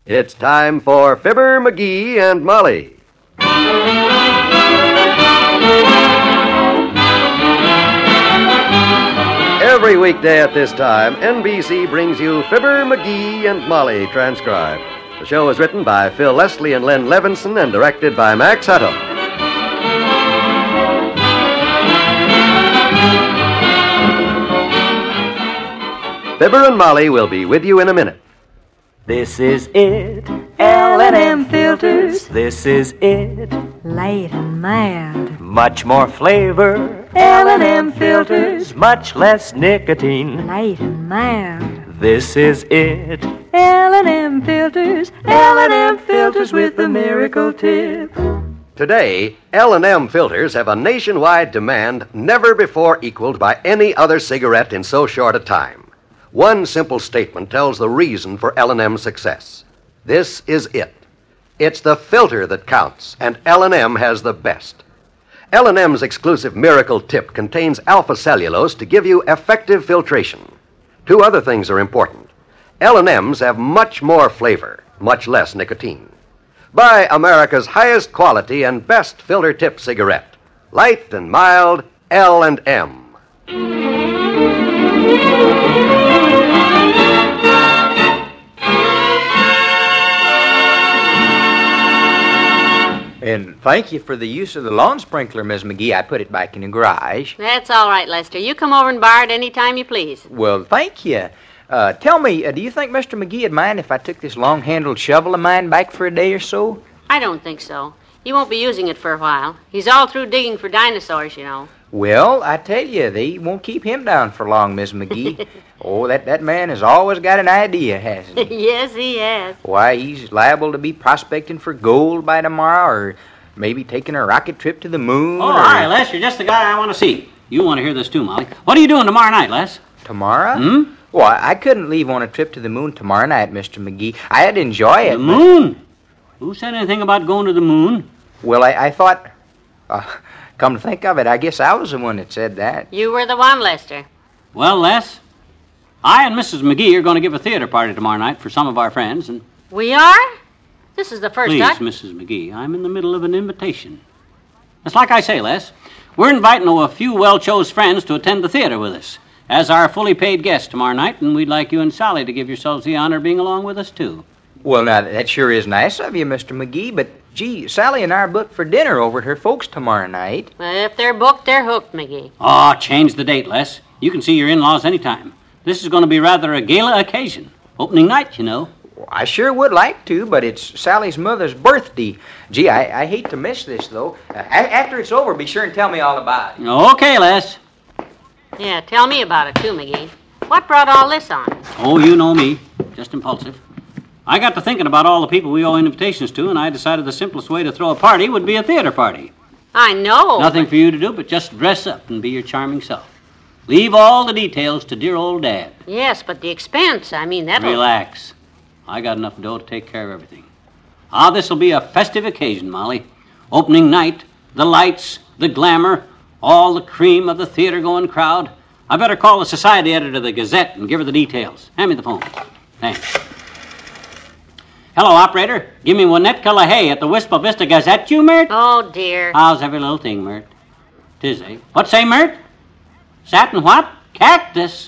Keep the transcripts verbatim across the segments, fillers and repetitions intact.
It's time for Fibber, McGee, and Molly. Every weekday at this time, N B C brings you Fibber, McGee, and Molly transcribed. The show is written by Phil Leslie and Len Levinson and directed by Max Hutto. Fibber and Molly will be with you in a minute. This is it, L and M filters. This is it, light and mild. much more flavor. L and M filters, much less nicotine. Light and mild. This is it, L and M filters. L and M filters with the miracle tip. Today, L and M filters have a nationwide demand never before equaled by any other cigarette in so short a time. One simple statement tells the reason for L and M's success. This is it. It's the filter that counts, and L and M has the best. L and M's exclusive Miracle Tip contains alpha cellulose to give you effective filtration. Two other things are important. L and M's have much more flavor, much less nicotine. Buy America's highest quality and best filter tip cigarette. Light and mild, L and M. And thank you for the use of the lawn sprinkler, Miss McGee. I put it back in the garage. That's all right, Lester. You come over and borrow it any time you please. Well, thank you. Uh, tell me, uh, do you think Mister McGee would mind if I took this long-handled shovel of mine back for a day or so? I don't think so. He won't be using it for a while. He's all through digging for dinosaurs, you know. Well, I tell you, they won't keep him down for long, Miss McGee. Oh, that, that man has always got an idea, hasn't he? Yes, he has. Why, he's liable to be prospecting for gold by tomorrow, or maybe taking a rocket trip to the moon. Oh, or... hi, Les. You're just the guy I want to see. You want to hear this too, Molly. What are you doing tomorrow night, Les? Tomorrow? Hmm? Well, I couldn't leave on a trip to the moon tomorrow night, Mister McGee. I'd enjoy it. The moon? Who said anything about going to the moon? Well, I, I thought... Uh, come to think of it, I guess I was the one that said that. You were the one, Lester. Well, Les, I and Missus McGee are going to give a theater party tomorrow night for some of our friends, and... We are? This is the first Please, time. Missus McGee, I'm in the middle of an invitation. It's like I say, Les. We're inviting a few well-chose friends to attend the theater with us as our fully paid guests tomorrow night, and we'd like you and Sally to give yourselves the honor of being along with us, too. Well, now, that sure is nice of you, Mister McGee, but, gee, Sally and I are booked for dinner over at her folks tomorrow night. Well, if they're booked, they're hooked, McGee. Oh, change the date, Les. You can see your in-laws anytime. This is going to be rather a gala occasion. Opening night, you know. Well, I sure would like to, but it's Sally's mother's birthday. Gee, I, I hate to miss this, though. Uh, a- after it's over, be sure and tell me all about it. Okay, Les. Yeah, tell me about it, too, McGee. What brought all this on? Oh, you know me. Just impulsive. I got to thinking about all the people we owe invitations to, and I decided the simplest way to throw a party would be a theater party. I know. Nothing for you to do but just dress up and be your charming self. Leave all the details to dear old Dad. Yes, but the expense, I mean, that'll... Relax. I got enough dough to take care of everything. Ah, this'll be a festive occasion, Molly. Opening night, the lights, the glamour, all the cream of the theater-going crowd. I better call the society editor of the Gazette and give her the details. Hand me the phone. Thanks. Hello, operator. Give me Winnetka LaHaye at the Wistful Vista Gazette, you, Mert? Oh, dear. How's every little thing, Mert? Tis, eh? What say, Mert? Satin what? Cactus?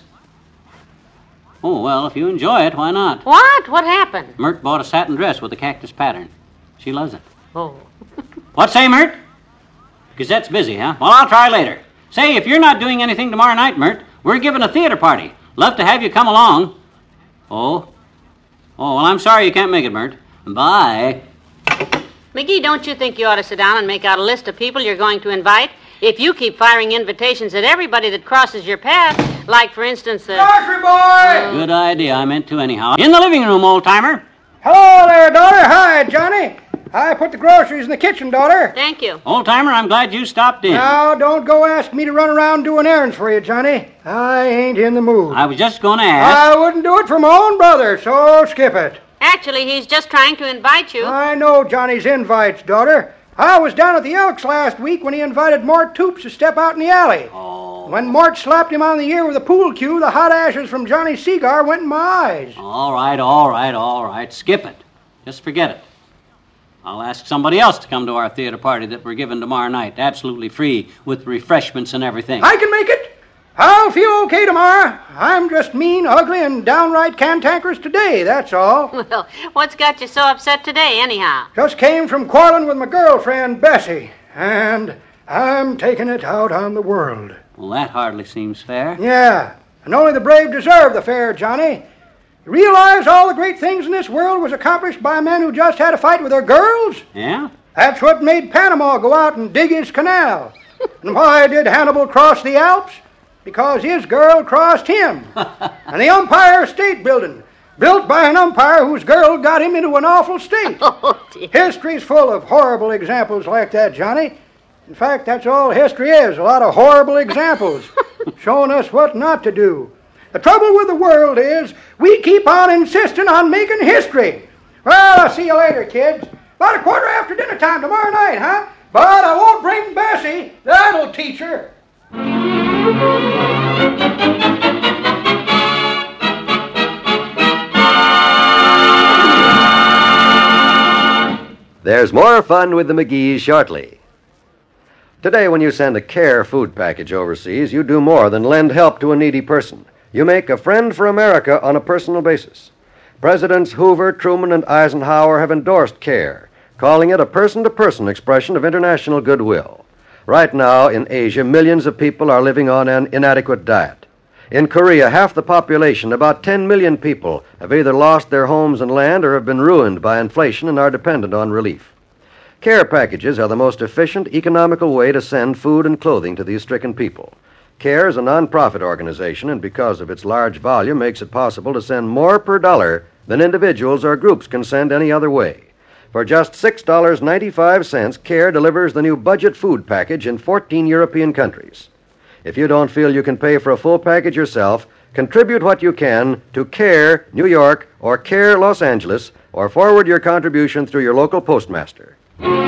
Oh, well, if you enjoy it, why not? What? What happened? Mert bought a satin dress with a cactus pattern. She loves it. Oh. What say, Mert? Gazette's busy, huh? Well, I'll try later. Say, if you're not doing anything tomorrow night, Mert, we're giving a theater party. Love to have you come along. Oh? Oh, well, I'm sorry you can't make it, Mert. Bye. McGee, don't you think you ought to sit down and make out a list of people you're going to invite? If you keep firing invitations at everybody that crosses your path, like, for instance, the... Grocery boy! Good idea. I meant to anyhow. In the living room, old-timer. Hello there, daughter. Hi, Johnny. I put the groceries in the kitchen, daughter. Thank you. Old-timer, I'm glad you stopped in. Now, don't go ask me to run around doing errands for you, Johnny. I ain't in the mood. I was just going to ask. I wouldn't do it for my own brother, so skip it. Actually, he's just trying to invite you. I know Johnny's invites, daughter. I was down at the Elks last week when he invited Mort Toops to step out in the alley. Oh. When Mort slapped him on the ear with a pool cue, the hot ashes from Johnny's cigar went in my eyes. All right, all right, all right. Skip it. Just forget it. I'll ask somebody else to come to our theater party that we're giving tomorrow night, absolutely free, with refreshments and everything. I can make it. I'll feel okay tomorrow. I'm just mean, ugly, and downright cantankerous today, that's all. Well, what's got you so upset today, anyhow? Just came from quarreling with my girlfriend, Bessie, and I'm taking it out on the world. Well, that hardly seems fair. Yeah, and only the brave deserve the fair, Johnny. You realize all the great things in this world was accomplished by men who just had a fight with their girls? Yeah? That's what made Panama go out and dig his canal. And why did Hannibal cross the Alps? Because his girl crossed him. And the Empire State Building, built by an umpire whose girl got him into an awful state. Oh, dear. History's full of horrible examples like that, Johnny. In fact, that's all history is, a lot of horrible examples, showing us what not to do. The trouble with the world is we keep on insisting on making history. Well, I'll see you later, kids. About a quarter after dinner time tomorrow night, huh? But I won't bring Bessie. That'll teach her. There's more fun with the McGees shortly. Today, when you send a CARE food package overseas, you do more than lend help to a needy person. You make a friend for America on a personal basis. Presidents Hoover, Truman, and Eisenhower have endorsed CARE, calling it a person-to-person expression of international goodwill. Right now, in Asia, millions of people are living on an inadequate diet. In Korea, half the population, about ten million people, have either lost their homes and land or have been ruined by inflation and are dependent on relief. CARE packages are the most efficient, economical way to send food and clothing to these stricken people. CARE is a non-profit organization, and because of its large volume, makes it possible to send more per dollar than individuals or groups can send any other way. For just six dollars and ninety-five cents, CARE delivers the new budget food package in fourteen European countries. If you don't feel you can pay for a full package yourself, contribute what you can to CARE New York or CARE Los Angeles, or forward your contribution through your local postmaster.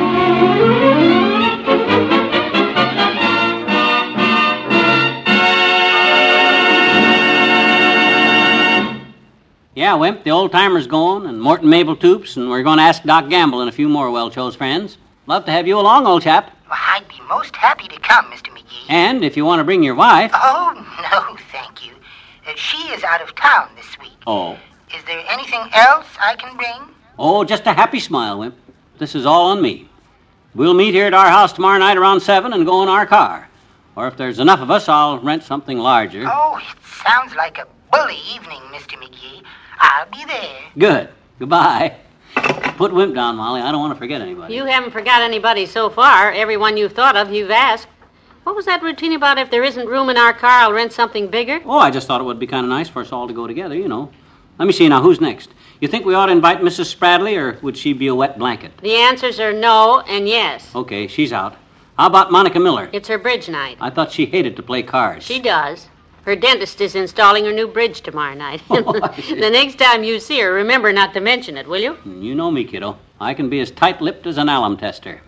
Yeah, Wimp, the old-timer's going, and Morton Mabel Toops, and we're going to ask Doc Gamble and a few more well-chose friends. Love to have you along, old chap. Well, I'd be most happy to come, Mister McGee. And if you want to bring your wife... Oh, no, thank you. Uh, she is out of town this week. Oh. Is there anything else I can bring? Oh, just a happy smile, Wimp. This is all on me. We'll meet here at our house tomorrow night around seven and go in our car. Or if there's enough of us, I'll rent something larger. Oh, it sounds like a bully evening, Mister McGee. I'll be there. Good. Goodbye. Put Wimp down, Molly. I don't want to forget anybody. You haven't forgot anybody so far. Everyone you've thought of, you've asked. What was that routine about if there isn't room in our car, I'll rent something bigger? Oh, I just thought it would be kind of nice for us all to go together, you know. Let me see now, who's next? You think we ought to invite Missus Spradley, or would she be a wet blanket? The answers are no and yes. Okay, she's out. How about Monica Miller? It's her bridge night. I thought she hated to play cards. She does. Her dentist is installing her new bridge tomorrow night. Oh, I see. The next time you see her, remember not to mention it, will you? You know me, kiddo. I can be as tight-lipped as an alum tester.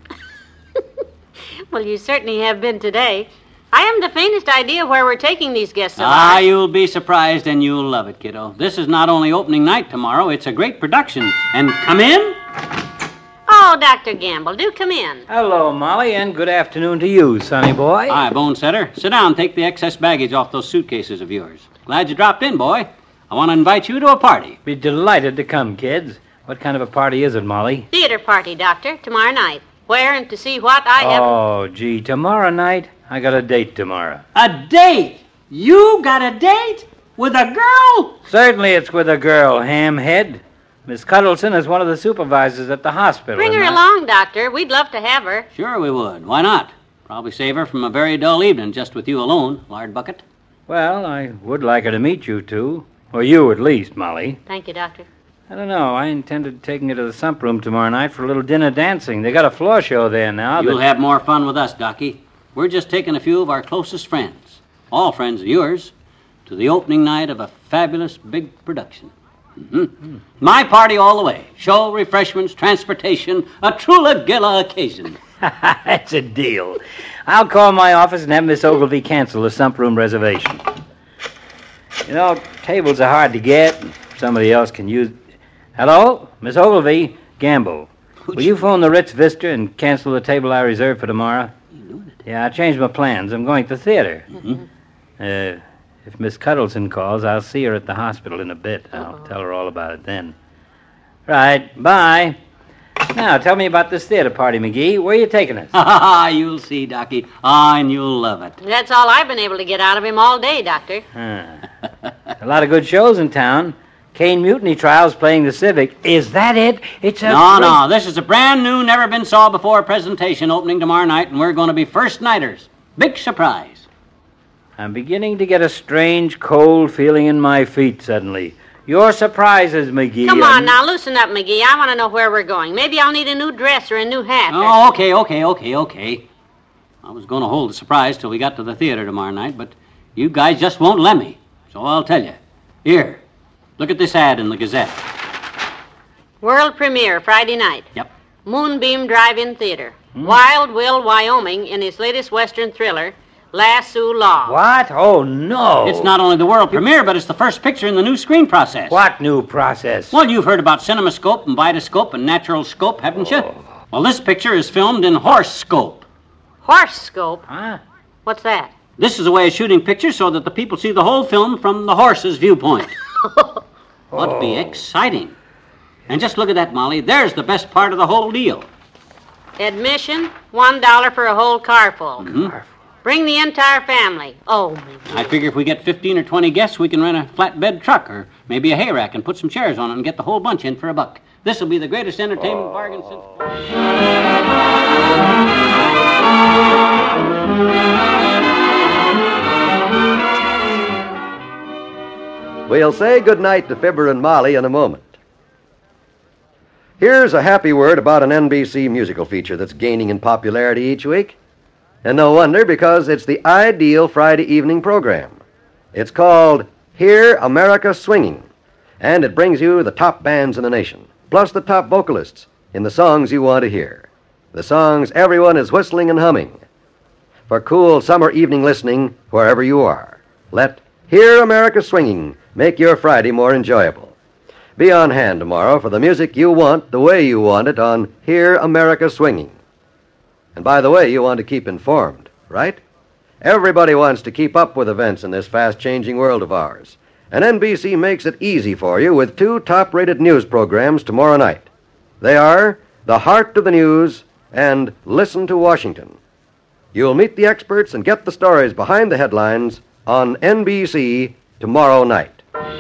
Well, you certainly have been today. I haven't the faintest idea where we're taking these guests of Ah, ours. you'll be surprised and you'll love it, kiddo. This is not only opening night tomorrow, it's a great production. And come in? Oh, Doctor Gamble, do come in. Hello, Molly, and good afternoon to you, sonny boy. Hi, Bone Setter. Sit down, take the excess baggage off those suitcases of yours. Glad you dropped in, boy. I want to invite you to a party. Be delighted to come, kids. What kind of a party is it, Molly? Theater party, Doctor, tomorrow night. Where and to see what I haven't... Oh, gee, tomorrow night? I got a date tomorrow. A date? You got a date? With a girl? Certainly it's with a girl, hamhead. Miss Cuddleson is one of the supervisors at the hospital. Bring her and I- along, Doctor. We'd love to have her. Sure we would. Why not? Probably save her from a very dull evening just with you alone, Lard Bucket. Well, I would like her to meet you two. Or you, at least, Molly. Thank you, Doctor. I don't know. I intended taking her to the sump room tomorrow night for a little dinner dancing. They got a floor show there now. You'll but- have more fun with us, Docky. We're just taking a few of our closest friends, all friends of yours, to the opening night of a fabulous big production. Mm-hmm. My party all the way. Show, refreshments, transportation, a Trula-Gilla occasion. That's a deal. I'll call my office and have Miss Ogilvy cancel the sump room reservation. You know, tables are hard to get, and somebody else can use... Hello? Miss Ogilvy? Gamble. Will you phone the Ritz Vista and cancel the table I reserved for tomorrow? Yeah, I changed my plans. I'm going to the theater. Mm-hmm. Uh, if Miss Cuddleson calls, I'll see her at the hospital in a bit. I'll Uh-oh. tell her all about it then. Right, bye. Now, tell me about this theater party, McGee. Where are you taking us? Ah, you'll see, Docky. Ah, and you'll love it. That's all I've been able to get out of him all day, Doctor. Huh. A lot of good shows in town. Kane Mutiny Trials playing the Civic. Is that it? It's a No, great... no. This is a brand new, never-been-saw-before presentation opening tomorrow night, and we're going to be first-nighters. Big surprise. I'm beginning to get a strange, cold feeling in my feet suddenly. Your surprises, McGee. Come on now, loosen up, McGee. I want to know where we're going. Maybe I'll need a new dress or a new hat. Or... Oh, okay, okay, okay, okay. I was going to hold the surprise till we got to the theater tomorrow night, but you guys just won't let me. So I'll tell you. Here, look at this ad in the Gazette. World premiere Friday night. Yep. Moonbeam Drive-In Theater. Hmm? Wild Will, Wyoming, in his latest Western thriller, Lasso Law. What? Oh, no. It's not only the world premiere, but it's the first picture in the new screen process. What new process? Well, you've heard about CinemaScope and Vitascope and Natural Scope, haven't you? Oh. Well, this picture is filmed in Horse Scope. Horse Scope? Huh? What's that? This is a way of shooting pictures so that the people see the whole film from the horse's viewpoint. Ought to be exciting. And just look at that, Molly. There's the best part of the whole deal. Admission, one dollar for a whole car full. Mm-hmm. Bring the entire family. Oh, McGee. I figure if we get fifteen or twenty guests, we can rent a flatbed truck or maybe a hay rack and put some chairs on it and get the whole bunch in for a buck. This will be the greatest entertainment bargain since... We'll say goodnight to Fibber and Molly in a moment. Here's a happy word about an N B C musical feature that's gaining in popularity each week. And no wonder, because it's the ideal Friday evening program. It's called Hear America Swinging, and it brings you the top bands in the nation, plus the top vocalists in the songs you want to hear. The songs everyone is whistling and humming. For cool summer evening listening wherever you are, let Hear America Swinging make your Friday more enjoyable. Be on hand tomorrow for the music you want the way you want it on Hear America Swinging. And by the way, you want to keep informed, right? Everybody wants to keep up with events in this fast-changing world of ours. And N B C makes it easy for you with two top-rated news programs tomorrow night. They are The Heart of the News and Listen to Washington. You'll meet the experts and get the stories behind the headlines on N B C tomorrow night.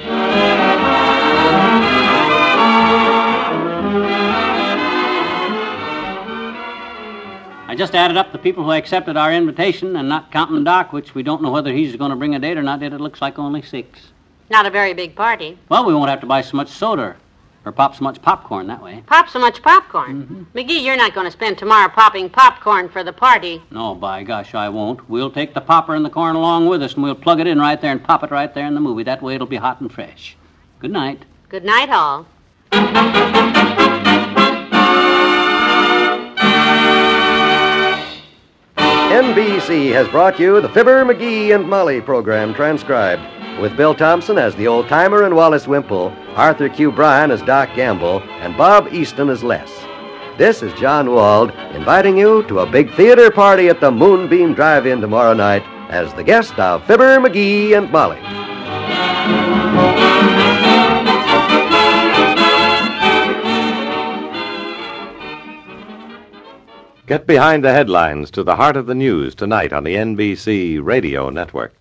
I just added up the people who accepted our invitation, and not counting Doc, which we don't know whether he's going to bring a date or not, yet it looks like only six. Not a very big party. Well, we won't have to buy so much soda or pop so much popcorn that way. Pop so much popcorn? Mm-hmm. McGee, you're not going to spend tomorrow popping popcorn for the party. No, by gosh, I won't. We'll take the popper and the corn along with us, and we'll plug it in right there and pop it right there in the movie. That way it'll be hot and fresh. Good night. Good night, all. N B C has brought you the Fibber, McGee, and Molly program transcribed, with Bill Thompson as the old-timer and Wallace Wimple, Arthur Q. Bryan as Doc Gamble, and Bob Easton as Les. This is John Wald inviting you to a big theater party at the Moonbeam Drive-In tomorrow night as the guest of Fibber, McGee, and Molly. Get behind the headlines to the heart of the news tonight on the N B C Radio Network.